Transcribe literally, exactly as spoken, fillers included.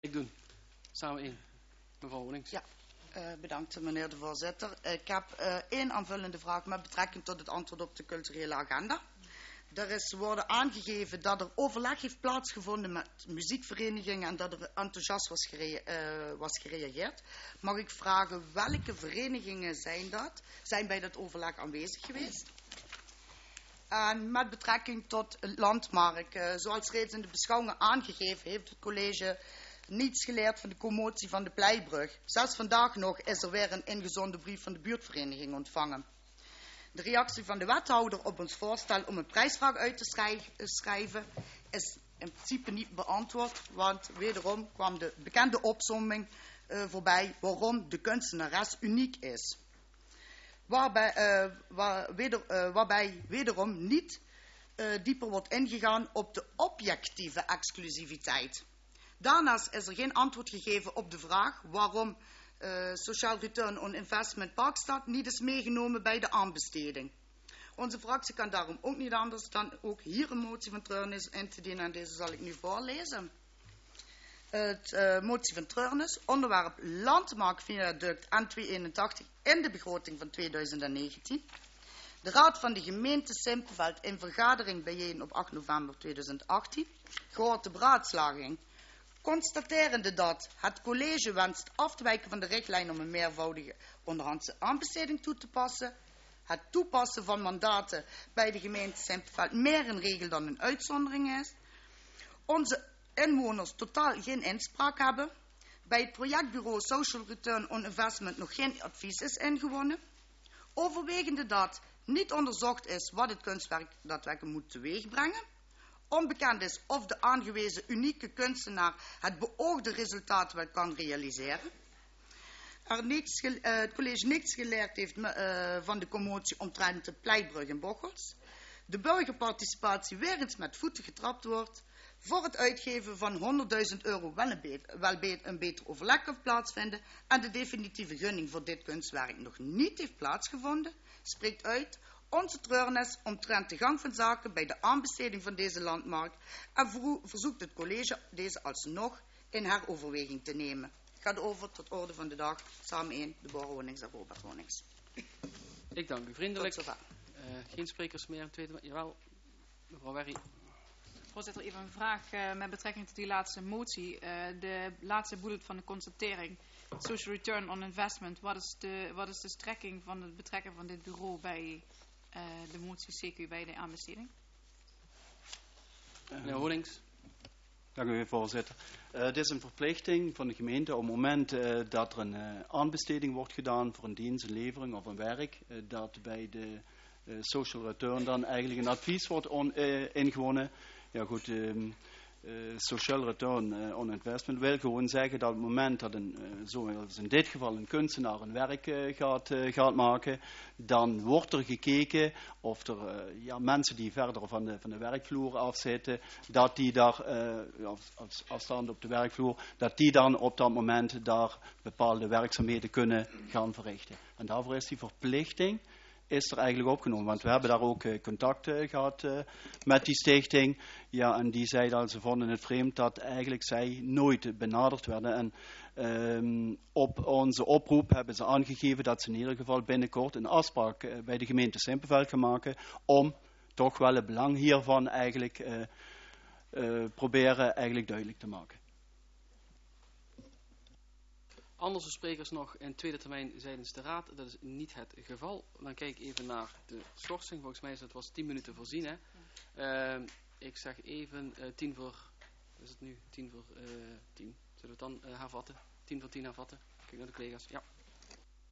Ik doen. Samen in. Mevrouw Wonings. Ja, uh, bedankt meneer de voorzitter. Ik heb uh, één aanvullende vraag met betrekking tot het antwoord op de culturele agenda. Er is worden aangegeven dat er overleg heeft plaatsgevonden met muziekverenigingen en dat er enthousiast was, gere uh, was gereageerd. Mag ik vragen welke verenigingen zijn dat? Zijn bij dat overleg aanwezig geweest? En met betrekking tot het landmark, uh, zoals reeds in de beschouwingen aangegeven, heeft het college niets geleerd van de commotie van de Pleibrug. Zelfs vandaag nog is er weer een ingezonden brief van de buurtvereniging ontvangen. De reactie van de wethouder op ons voorstel om een prijsvraag uit te schrijven is in principe niet beantwoord, want wederom kwam de bekende opsomming uh, voorbij waarom de kunstenares uniek is. Waarbij, uh, waar, weder, uh, waarbij wederom niet uh, dieper wordt ingegaan op de objectieve exclusiviteit. Daarnaast is er geen antwoord gegeven op de vraag waarom uh, Social Return on Investment Parkstad niet is meegenomen bij de aanbesteding. Onze fractie kan daarom ook niet anders dan ook hier een motie van treurnis in te dienen en deze zal ik nu voorlezen. Het uh, motie van treurnis, onderwerp Landmark Viaduct N tweehonderdeenentachtig in de begroting van tweeduizend negentien. De Raad van de gemeente Simpelveld in vergadering bijeen op acht november tweeduizend achttien. Gehoord de beraadslaging. Constaterende dat het college wenst af te wijken van de richtlijn om een meervoudige onderhandse aanbesteding toe te passen. Het toepassen van mandaten bij de gemeente Simpelveld meer een regel dan een uitzondering is. Onze inwoners totaal geen inspraak hebben. Bij het projectbureau Social Return on Investment nog geen advies is ingewonnen. Overwegende dat niet onderzocht is wat het kunstwerk daadwerkelijk moet teweegbrengen. Onbekend is of de aangewezen unieke kunstenaar het beoogde resultaat wel kan realiseren. Er niets, uh, het college niets geleerd heeft uh, van de commotie omtrent de Pleibrug in Bocholt. De burgerparticipatie weer eens met voeten getrapt wordt. Voor het uitgeven van honderdduizend euro wel een, beter, wel beter, een beter overleg kan plaatsvinden. En de definitieve gunning voor dit kunstwerk nog niet heeft plaatsgevonden. Spreekt uit onze treurnis omtrent de gang van zaken bij de aanbesteding van deze landmark en verzoekt het college deze alsnog in heroverweging te nemen. Ik ga over tot orde van de dag. Samen in de Bora Wonings en Robert Wonings. Ik dank u vriendelijk. Tot zover. Uh, geen sprekers meer. Tweede, jawel, mevrouw Werry. Voorzitter, even een vraag uh, met betrekking tot die laatste motie. Uh, de laatste bullet van de constatering. Social Return on Investment. Wat is de, wat is de strekking van het betrekken van dit bureau bij uh, de motie C Q bij de aanbesteding? Uh, Meneer Wonings. Dank u, voorzitter. Uh, het is een verplichting van de gemeente op het moment uh, dat er een uh, aanbesteding wordt gedaan voor een dienst, een levering of een werk, uh, dat bij de uh, social return dan eigenlijk een advies wordt on, uh, ingewonnen. Ja goed, um, uh, social return uh, on investment wil gewoon zeggen dat op het moment dat een, uh, zoals in dit geval een kunstenaar een werk uh, gaat, uh, gaat maken, dan wordt er gekeken of er uh, ja, mensen die verder van de, van de werkvloer afzitten, dat die daar, uh, als, als afstaande op de werkvloer, dat die dan op dat moment daar bepaalde werkzaamheden kunnen gaan verrichten. En daarvoor is die verplichting is er eigenlijk opgenomen. Want we hebben daar ook uh, contact uh, gehad uh, met die stichting. Ja, en die zeiden al, ze vonden het vreemd dat eigenlijk zij nooit benaderd werden. En um, op onze oproep hebben ze aangegeven dat ze in ieder geval binnenkort een afspraak uh, bij de gemeente Simpelveld gaan maken om toch wel het belang hiervan eigenlijk uh, uh, proberen eigenlijk duidelijk te maken. Andere sprekers nog in tweede termijn tijdens de raad. Dat is niet het geval. Dan kijk ik even naar de schorsing. Volgens mij is het was tien minuten voorzien. Hè? Uh, ik zeg even uh, tien voor. Is het nu tien voor uh, tien? Zullen we het dan uh, hervatten? Tien voor tien hervatten. Kijk naar de collega's. Ja.